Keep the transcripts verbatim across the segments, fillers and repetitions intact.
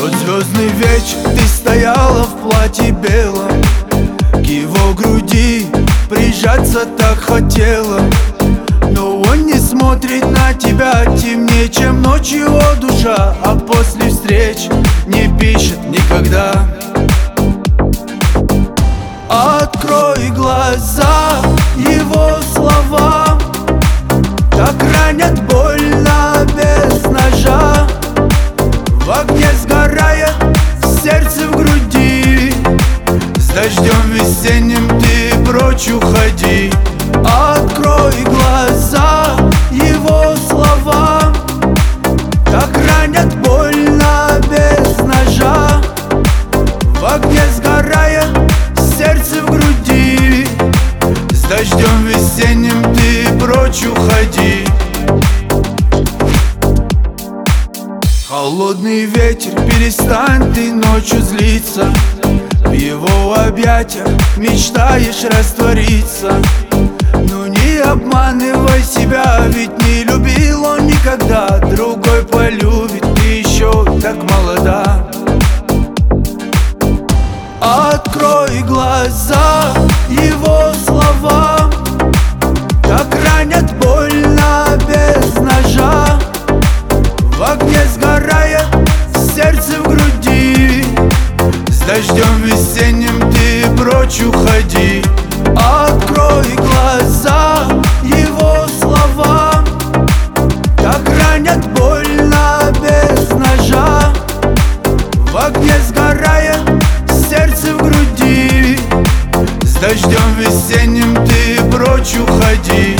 Тот звездный вечер ты стояла в платье белом, к его груди прижаться так хотела. Но он не смотрит на тебя, темнее, чем ночью его душа. А после встреч не пишет никогда. Открой глаза, его слова так ранят больно без ножа. В огне сгорая, сердце в груди, с дождем весенним ты прочь уходи. Открой глаза, его слова так ранят больно без ножа. В огне сгорая, сердце в груди, с дождем весенним ты прочь уходи. Холодный ветер, перестань ты ночью злиться, в его объятиях мечтаешь раствориться. Но не обманывай себя, ведь не любил он никогда. Другой полюбит, ты еще так молода. Открой глаза, его слова так ранят больно без ножа. В огне сгорая, сердце в груди, с дождем весенним ты прочь уходи. Открой глаза, его слова так ранят больно без ножа. В огне сгорая, сердце в груди, с дождем весенним ты прочь уходи.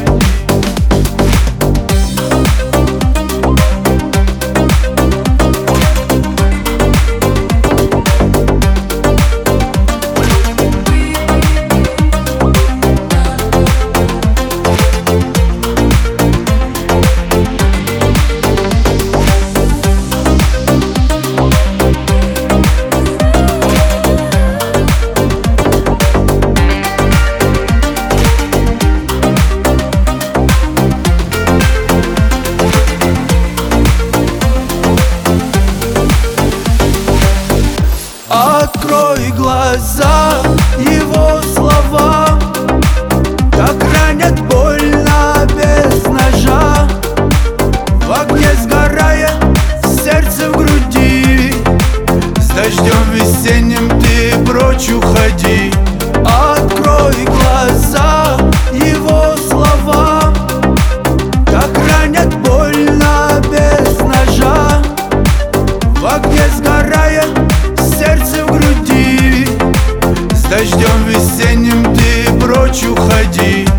Открой глаза, его слова так ранят больно без ножа. В огне сгорая, сердце в груди, с дождем весенним ты прочь уходи. Открой глаза, его слова так ранят больно без ножа. В огне сгорая, сердце в груди, с дождем весенним ты прочь уходи.